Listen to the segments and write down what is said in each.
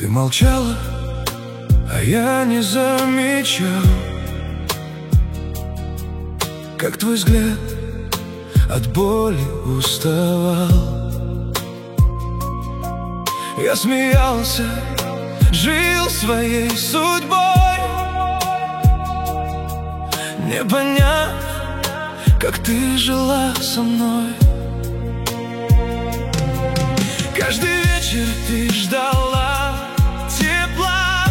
Ты молчала, а я не замечал, как твой взгляд от боли уставал. Я смеялся, жил своей судьбой, не поняв, как ты жила со мной. Каждый вечер ты ждала тепла,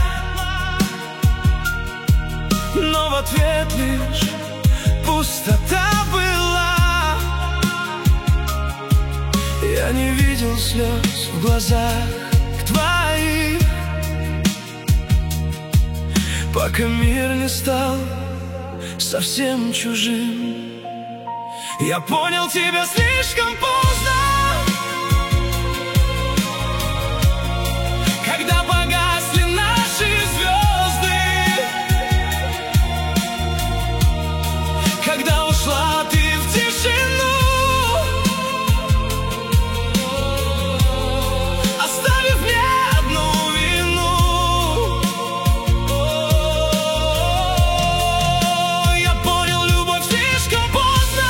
но в ответ лишь пустота была. Я не видел слез в глазах твоих, пока мир не стал совсем чужим. Я понял тебя слишком поздно, когда погасли наши звезды, когда ушла ты в тишину, оставив мне одну вину. Я понял любовь слишком поздно,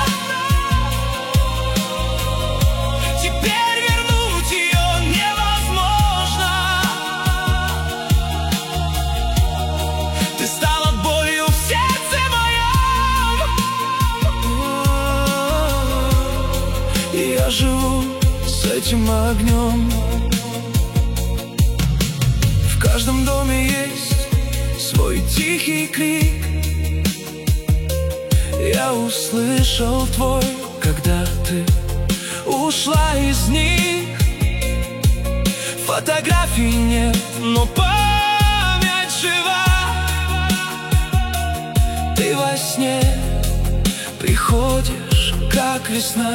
теперь вернуть ее невозможно. Ты стала болью в сердце моем, и я живу с этим огнем. В каждом доме есть свой тихий крик. Я услышал твой, когда ты ушла из них. Фотографий нет, но память жива. Ты во сне приходишь, как весна.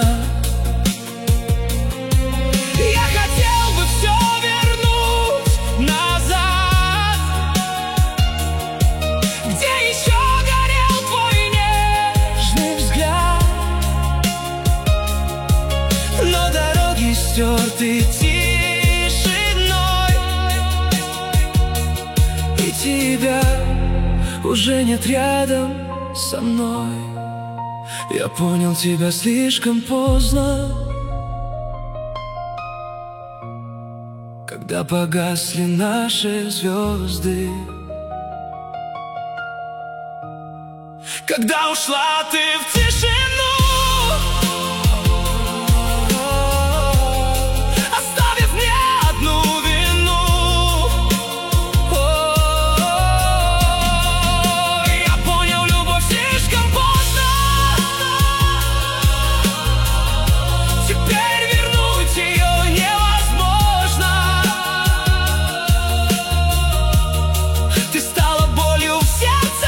Я хотел бы все вернуть назад, где еще горел твой нежный взгляд, но дороги стерты тишиной, и тебя уже нет рядом со мной. Я понял тебя слишком поздно, когда погасли наши звезды, когда ушла ты в тишину, оставив мне одну вину. Я понял любовь слишком поздно, теперь вернуть ее невозможно. Ты стала болью в сердце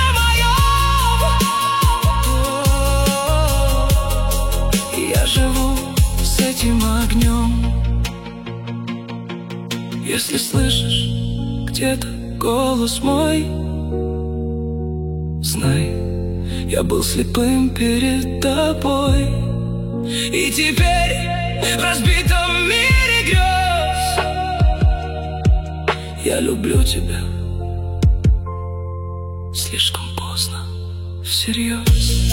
моем, и я живу с этим огнем. Если слышишь где-то голос мой, знай, я был слепым перед тобой, и теперь в разбитом мире грез я люблю тебя слишком поздно, всерьез.